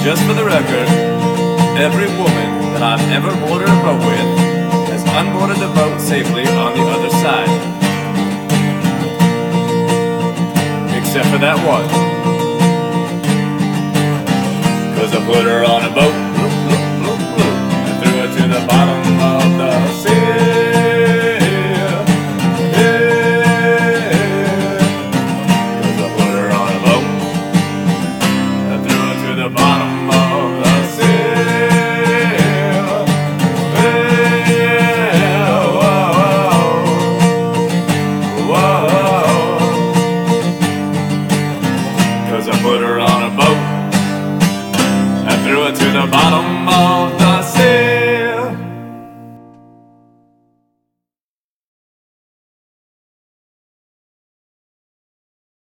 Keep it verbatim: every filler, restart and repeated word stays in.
Just for the record, every woman that I've ever boarded a boat with has unboarded the boat safely on the other side. Except for that one. Cause I put her on a boat, bloop, bloop, bloop, bloop, and threw her to the bottom of the sea. The bottom of the sea. Yeah, whoa, whoa. Cause I put her on a boat and threw her to the bottom of the